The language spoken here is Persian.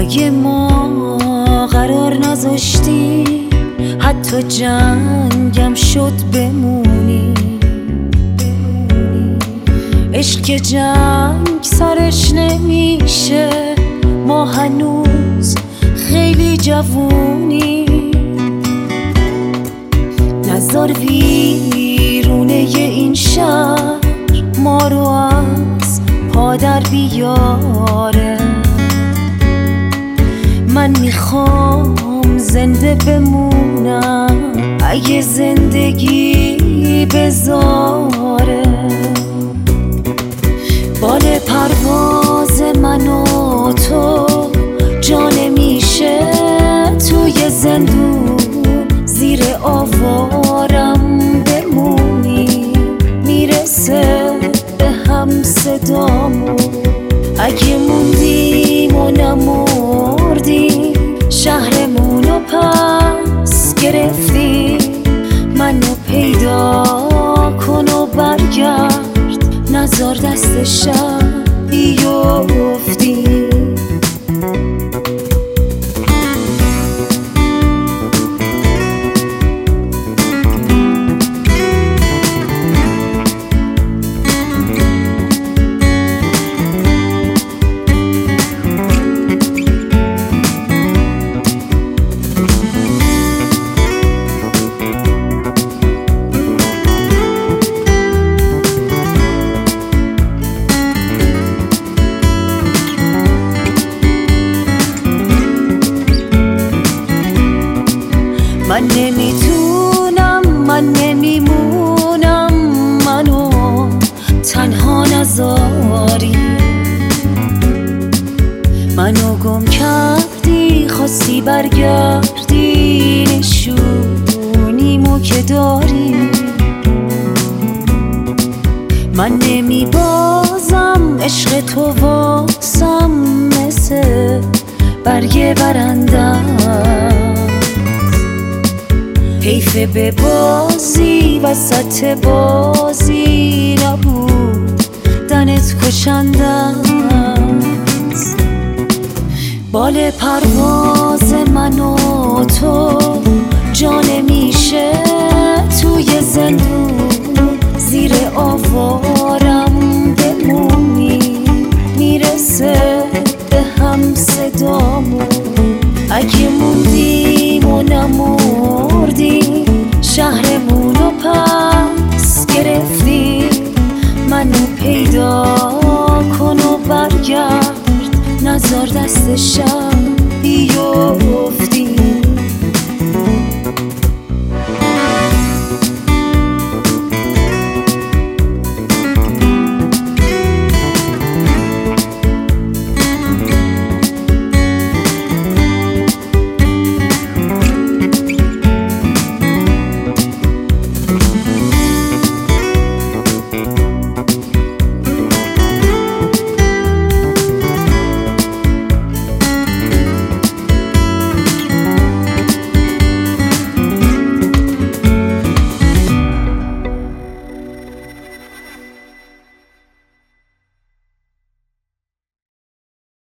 جای ما قرار نذاشتی، حتی جنگم شد بمونی. عشق که جنگ سرش نمیشه، ما هنوز خیلی جوونی. نذار ویرونه این شهر ما رو از پادر بیاره. من میخوام زنده بمونم اگه زندگی بذاره. بال پرواز من و تو جا نمیشه توی زندون، زیر آوارم بمونی. میرسه به هم صدامون، اگه موندیم و نمردیم شهرمونو پس گرفتیم. منو پیدا کن و برگرد، نذار دست شب بیفتی. من نمیتونم، من نمیمونم، منو تنها نذاری. منو گم کردی، خواستی برگردی، نشونیمو که داری. من نمیبازم، عشق تو واسم مثل برگ برندم. حیف به بازی وسط بازی نبود، دنت کشندست. بال پرواز من و تو جا نمیشه توی زندون، زیر آوارم بمونی. میرسه به هم صدامون، اگه موندیم و نمردیم شهرمونو پس گرفتیم. منو پیدا کن و برگرد، نذار دست شب